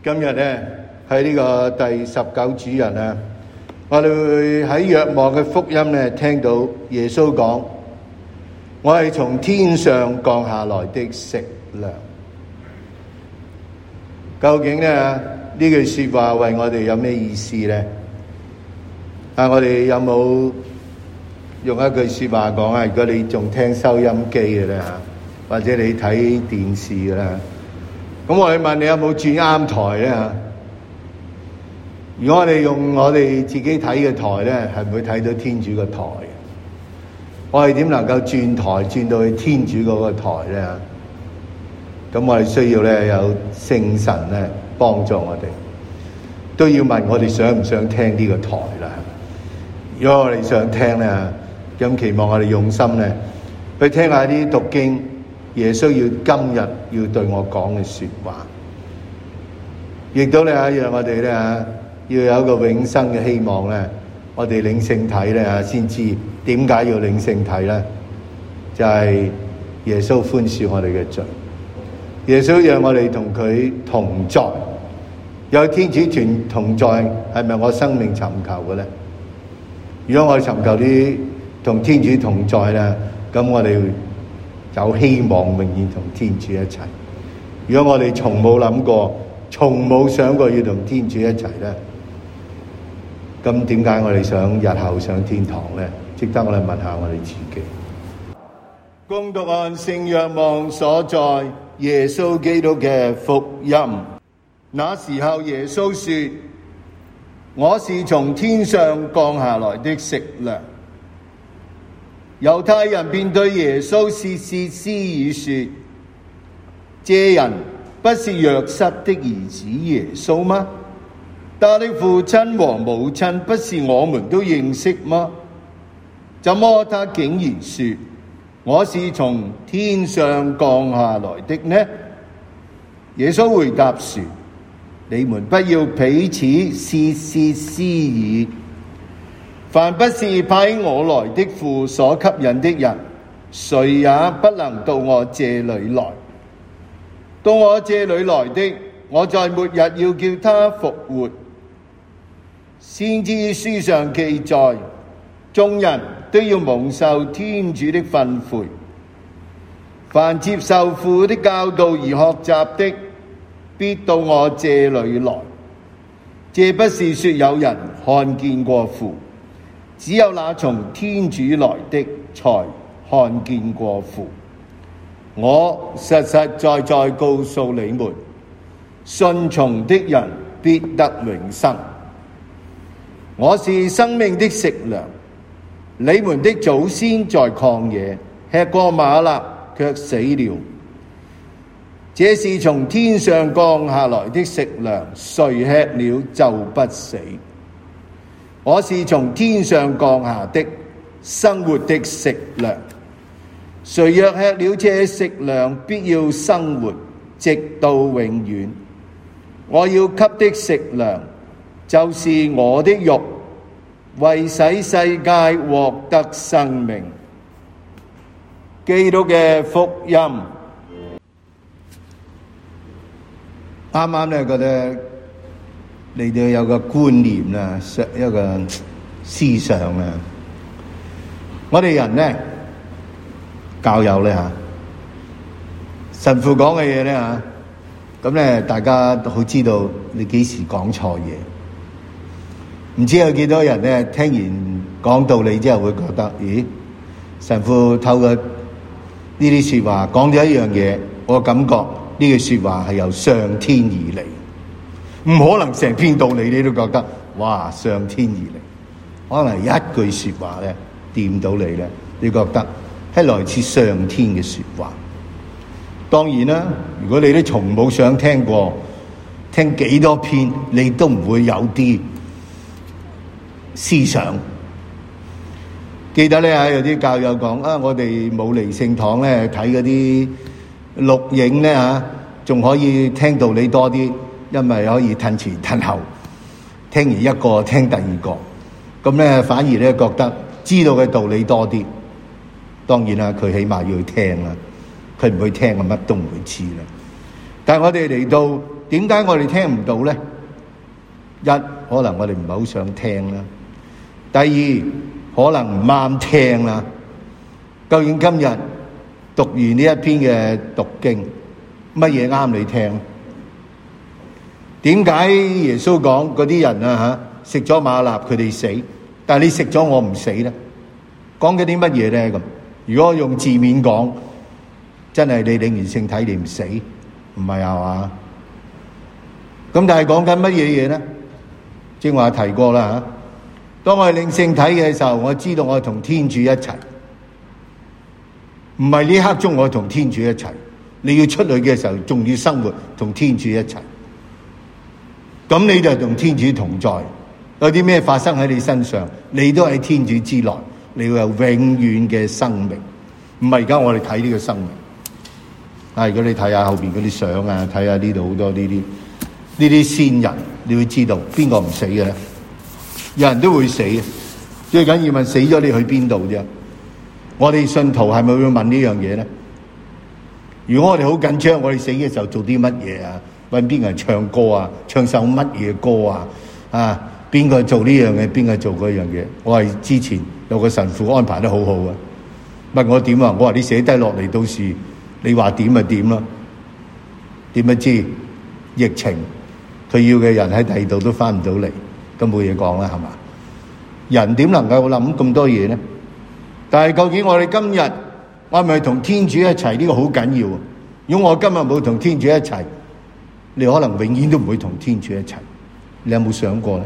今日咧喺呢個第19主日啊，我哋會喺若望嘅福音咧聽到耶穌講：我係從天上降下來的食糧。究竟咧呢句說話為我哋有咩意思咧？我哋有冇用一句說話講啊？如果你仲聽收音機嘅咧吓，或者你睇電視嘅啦，咁我哋問你有冇轉啱台咧吓？如果我哋用我哋自己睇嘅台咧，係唔會睇到天主個台。我哋點能夠轉台轉到去天主嗰個台咧？咁我哋需要咧有聖神咧幫助我哋，都要問我哋想唔想聽呢個台啦。如果我哋想聽咧，咁期望我哋用心咧去聽下啲讀經，耶穌要今日要對我講嘅說話，亦都咧讓我哋咧要有一個永生嘅希望咧。我哋領聖體咧先知點解要領聖體咧？就係耶穌寬恕我哋嘅罪，耶穌讓我哋同佢同在，有天主團同在，係咪我生命尋求嘅咧？如果我哋尋求啲同天主同在咧，咁我哋有希望永遠同天主一齊。如果我哋從冇諗過，從冇想過要同天主一齊咧，咁點解我哋想日後上天堂咧？值得我哋問下我哋自己。恭讀按聖若望所在耶穌基督嘅福音。那時候耶穌說：我是從天上降下來的食糧。猶太人便對耶穌竊竊私語說：這人不是約瑟的兒子耶穌嗎？他的父親和母親不是我們都認識嗎？怎麼他竟然說我是從天上降下來的呢？耶穌回答說：你們不要彼此竊竊私語。凡不是派我來的父所吸引的人，誰也不能到我這裏來。到我這裏來的，我在末日要叫他復活。先知書上記載，眾人都要蒙受天主的訓誨。凡接受父的教導而學習的，必到我這裏來。這不是說有人看見過父，只有那從天主來的才看見過父。我實實在在告訴你們，信從的人必得永生。我是生命的食糧。你們的祖先在曠野吃過嗎哪，卻死了。這是從天上降下來的食糧，誰吃了就不死。我是從天上降下的生活的食糧。誰若吃了這食糧，必要生活，直到永遠。我要給的食糧，就是我的肉，為使世界獲得生命。基督嘅福音。啱啱咧覺得你哋有個觀念啦，一個思想啦。我哋人咧，教友咧吓，神父講嘅嘢咧吓，咁咧大家都好知道你幾時講錯嘢。唔知有幾多人咧聽完講道理之後會覺得，咦，神父透過呢啲說話講咗一樣嘢，我感覺呢句說話係由上天而嚟，唔可能成篇道理你都覺得哇上天而嚟，可能一句說話咧掂到你咧，你覺得係來自上天嘅說話。當然啦，如果你都從冇想聽過，聽幾多篇你都唔會有啲思想。記得咧有啲教友講啊，我哋冇嚟聖堂咧睇嗰啲錄影咧吓，仲可以聽道理多啲，因為可以褪前褪後，聽完一個聽第二個，咁咧反而咧覺得知道嘅道理多啲。當然啦，佢起碼要去聽啦，佢唔去聽，乜都唔會知啦。但係我哋嚟到點解我哋聽唔到呢？一，可能我哋唔係好想聽啦；第二，可能唔啱聽啦。究竟今日讀完呢一篇嘅讀經，乜嘢啱你聽？點解耶穌講嗰啲人啊食咗嗎哪佢哋死，但係你食咗我唔死呢？講緊啲乜嘢呢？咁如果用字面講，真係你領完聖體你唔死，唔係啊嘛？咁但係講緊乜嘢嘢呢？正話提過啦吓。當我哋領聖體嘅時候，我知道我同天主一齊，唔係呢刻中我同天主一齊。你要出去嘅時候，仲要生活同天主一齊。咁你就同天主同在。有啲咩發生喺你身上，你都喺天主之內，你會有永遠嘅生命。唔係而家我哋睇呢個生命。如果你睇下後邊嗰啲相啊，睇下呢度好多呢啲先人，你會知道邊個唔死嘅咧？有人都會死嘅，最緊要問死咗你去邊度啫？我哋信徒係咪會問呢樣嘢咧？如果我哋好緊張，我哋死嘅時候做啲乜嘢啊？揾邊個人唱歌啊？唱首乜嘢歌啊？邊個做呢樣嘢？邊個做嗰樣嘢？我係之前有個神父安排得好好啊。問我點啊？我話你寫低落嚟，到時你話點就點咯。點不知疫情佢要嘅人喺第二度都翻唔到嚟，都冇嘢講啦，係嘛？人點能夠諗咁多嘢呢？但係究竟我哋今日我係咪同天主一齊？呢個好緊要。如果我今日冇同天主一齊，你可能永遠都唔會同天主一齊。你有冇想過呢？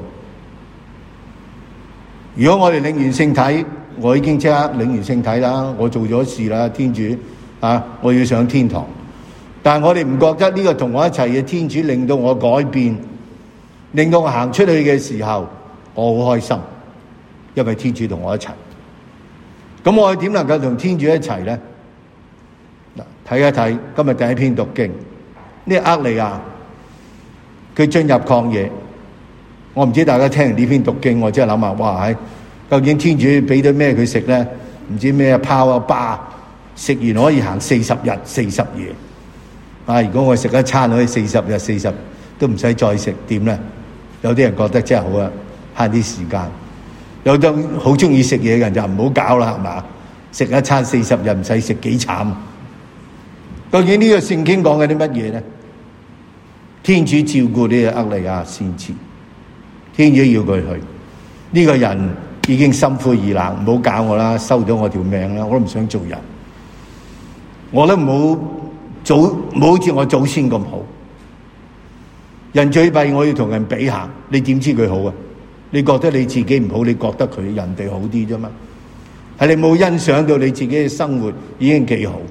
如果我哋領完聖體，我已經即刻領完聖體啦，我做咗事啦，天主我要上天堂。但係我哋唔覺得呢個同我一齊嘅天主令到我改變，令到我行出去嘅時候我好開心，因為天主同我一齊。咁我點能夠同天主一齊呢？睇一睇今日第一篇讀經，呢厄利亞佢進入曠野。我唔知大家聽完呢篇讀經，我真係諗下，哇！究竟天主俾咗咩佢食呢？唔知咩泡啊巴，食完可以行40日40夜。如果我食一餐可以40日40都唔使再食，點呢？有啲人覺得真係好啊，慳啲時間。有啲好中意食嘢嘅人就唔好搞啦，係嘛？食一餐40日唔使食幾慘。究竟呢個聖經講緊啲乜嘢呢？天主照顧呢個厄利亞先知，天主要佢去。呢個人已經心灰意冷，唔好搞我啦，收咗我條命啦，我都唔想做人。我都唔好好似我祖先咁好。人最弊，我要同人比下，你點知佢好啊？你覺得你自己唔好，你覺得佢人哋好啲啫嘛？係你冇欣賞到你自己嘅生活已經幾好。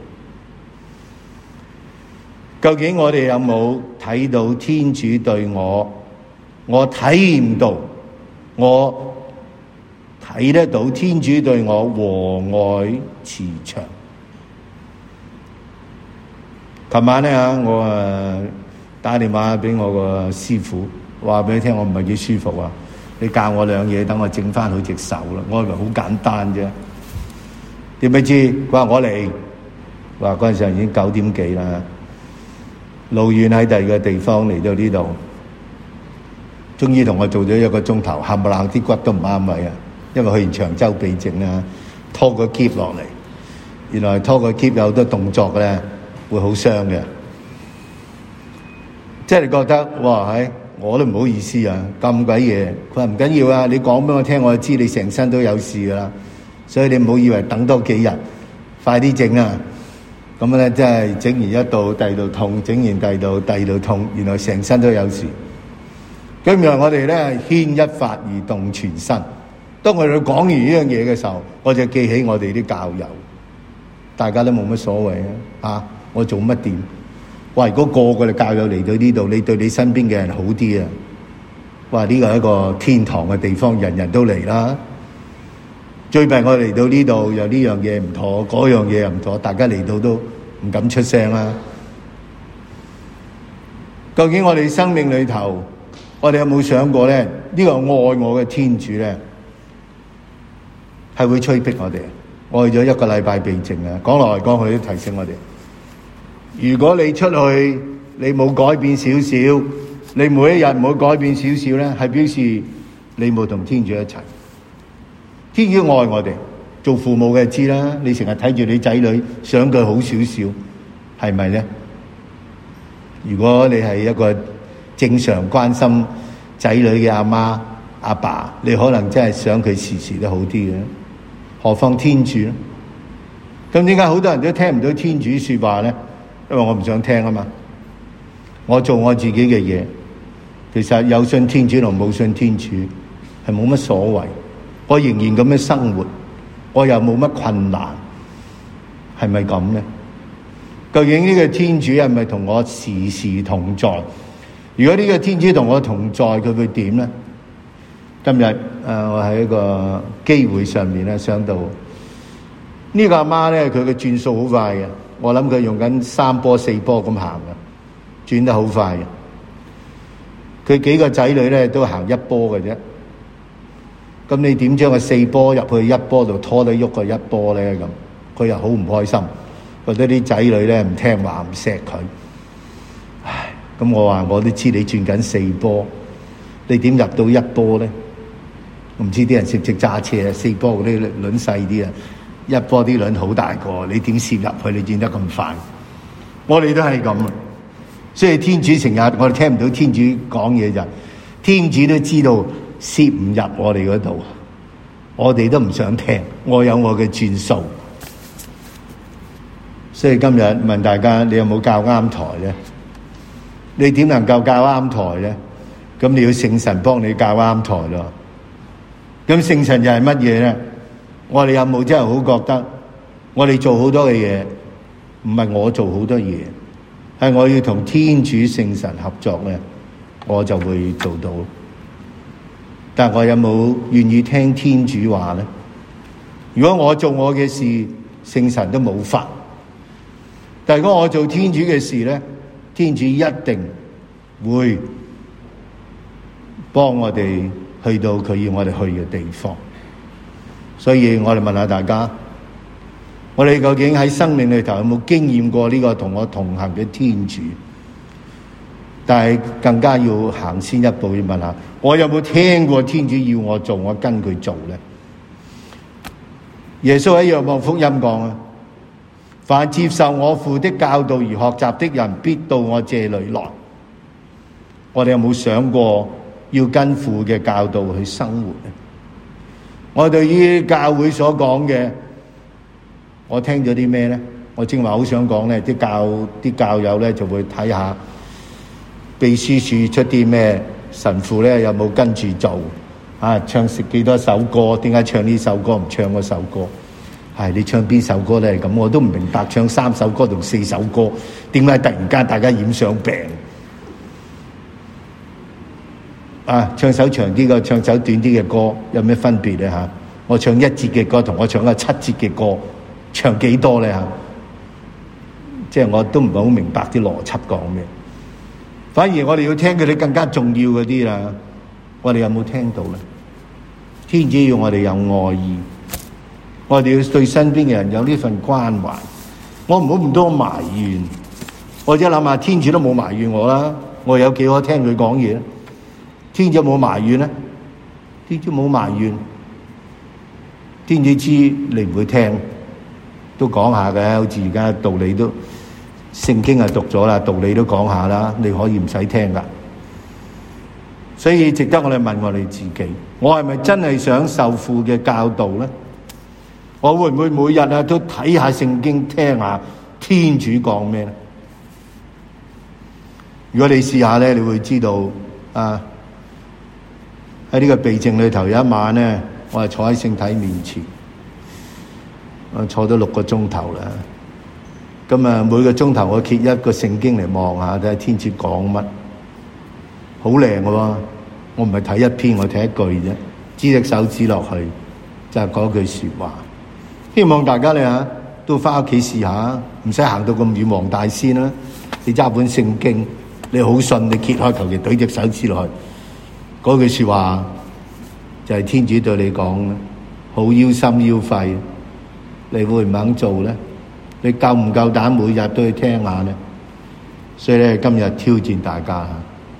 究竟我哋有冇睇到天主對我睇唔到，我睇得到天主對我和藹慈祥。琴晚咧我打電話俾我個師傅，話俾佢聽我唔係幾舒服啊，你教我兩嘢，等我整翻好隻手啦。我以為好簡單啫，點不知佢話我嚟，話嗰陣時已經9點幾啦，路遠喺第二個地方嚟到呢度，終於同我做咗1個鐘頭，冚唪唥啲骨都唔啱位啊！因為去完長洲避靜啊，拖個篋落嚟，原來拖個篋有好多動作咧，會好傷嘅。即係你覺得哇，我都唔好意思啊，咁鬼嘢。佢話唔緊要啊，你講俾我聽，我就知你成身都有事噶啦。所以你唔好以為等多幾日，快啲整啊！咁咧，真係整完一度，第二度痛；整完第二度痛，原來成身都有事。咁原來我哋咧牽一髮而動全身。當我哋講完呢樣嘢嘅時候，我就記起我哋啲教友，大家都冇乜所謂啊！我做乜掂？哇！如果個個嘅教友嚟到呢度，你對你身邊嘅人好啲啊！哇！呢個係一個天堂嘅地方，人人都嚟啦。最弊我嚟到呢度，有呢樣嘢唔妥，嗰樣嘢又唔妥，大家嚟到都唔敢出聲啦。究竟我哋生命裏頭，我哋有冇想過咧？呢個愛我嘅天主咧，係會催逼我哋。愛咗1個禮拜避靜啊，講來講去都提醒我哋。如果你出去你冇改變少少，你每一日冇改變少少咧，係表示你冇同天主一齊。天主愛我哋，做父母嘅知啦。你成日睇住你仔女，想佢好少少，係咪咧？如果你係一個正常關心仔女嘅阿媽阿爸，你可能真係想佢時時都好啲嘅。何況天主咧？咁點解好多人都聽唔到天主說話咧？因為我唔想聽啊嘛。我做我自己嘅嘢，其實有信天主同冇信天主係冇乜所謂。我仍然咁樣生活，我又冇乜困難，係咪咁咧？究竟呢個天主係咪同我時時同在？如果呢個天主同我同在，佢會點咧？今日我喺一個機會上面咧，想到呢個阿媽咧，佢嘅轉數好快嘅。我諗佢用緊3波4波咁行嘅，轉得好快嘅。佢幾個仔女咧都行1波嘅啫。咁你點將個4波入去1波度拖得喐個1波咧？咁佢又好唔開心，覺得啲仔女咧唔聽話唔錫佢。唉，咁我話我都知你轉緊4波，你點入到1波咧？唔知啲人識唔識揸車啊？4波嗰啲輪細啲啊，1波啲輪好大個，你點攝入去？你轉得咁快？我哋都係咁啊！所以天主成日我哋聽唔到天主講嘢就，天主都知道攝唔入我哋嗰度，我哋都唔想聽。我有我嘅轉數，所以今日問大家，你有冇教啱台咧？你點能夠教啱台咧？咁你要聖神幫你教啱台咯。咁聖神又係乜嘢咧？我哋有冇真係好覺得我哋做好多嘅嘢，唔係我做好多嘢，係我要同天主聖神合作咧，我就會做到。但我有冇願意聽天主話咧？如果我做我嘅事，聖神都冇法。但如果我做天主嘅事咧，天主一定會幫我哋去到佢要我哋去嘅地方。所以我哋問下大家，我哋究竟喺生命裏頭有冇經驗過呢個同我同行嘅天主？但係更加要行先一步，要問下我有冇聽過天主要我做，我跟佢做咧？耶穌喺若望福音講啊，凡接受我父的教導而學習的人，必到我這裏來。我哋有冇想過要跟父嘅教導去生活咧？我對於教會所講嘅，我聽咗啲咩咧？我正話好想講咧，啲教友咧就會睇下秘書處出啲咩，神父咧有冇跟住做啊？唱食幾多首歌？點解唱呢首歌唔唱嗰首歌？係你唱邊首歌咧？咁我都唔明白，唱3首歌同4首歌，點解突然間大家染上病？啊，唱首長啲嘅，唱首短啲嘅歌有咩分別咧？嚇，我唱1節嘅歌同我唱個7節嘅歌，唱幾多咧？嚇，即係我都唔係好明白啲邏輯講咩。反而我哋要聽佢哋更加重要嗰啲啦。我哋有冇聽到咧？天主要我哋有愛意，我哋要對身邊嘅人有呢份關懷。我唔好咁多埋怨，我一諗下，天主都冇埋怨我啦。我有幾可聽佢講嘢？天主冇埋怨咧？天主冇埋怨，天主知你唔會聽，都講下嘅。好似而家道理都聖經係讀咗啦，道理都講下啦，你可以唔使聽噶。所以值得我哋問我哋自己，我係咪真係想受父嘅教導咧？我會唔會每日啊都睇下聖經，聽下天主講咩咧？如果你試下咧，你會知道啊，喺呢個避靜裏頭有一晚咧，我係坐喺聖體面前，我坐咗6個鐘頭啦。咁啊，每個鐘頭我揭一個聖經嚟望下，睇下天主講乜，好靚嘅喎。我唔係睇一篇，我睇一句啫，指隻手指落去就係嗰句說話。希望大家咧都翻屋企試下，唔使行到咁遠黃大仙啦。你揸本聖經，你好信，你揭開求其懟隻手指落去，嗰句說話就係天主對你講，好腰心腰肺，你會唔肯做咧？你夠唔夠膽每日都去聽下咧？ 所以咧，今日挑戰大家，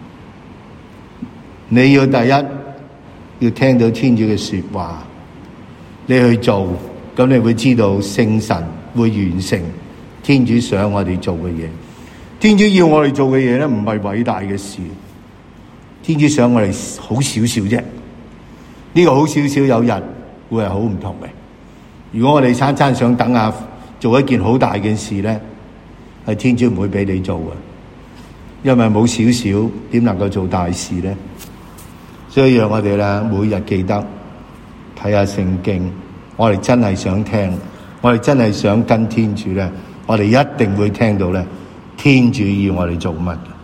你要第一要聽到天主嘅說話，你去做，咁你會知道聖神會完成天主想我哋做嘅嘢。天主要我哋做嘅嘢咧，唔係偉大嘅事，天主想我哋好少少啫。呢個好少少有日會係好唔同嘅。如果我哋餐餐想等下做一件好大嘅事咧，係天主唔會俾你做嘅，因為冇少少點能夠做大事咧。所以讓我哋咧每日記得睇下聖經，我哋真係想聽，我哋真係想跟天主咧，我哋一定會聽到咧天主要我哋做乜。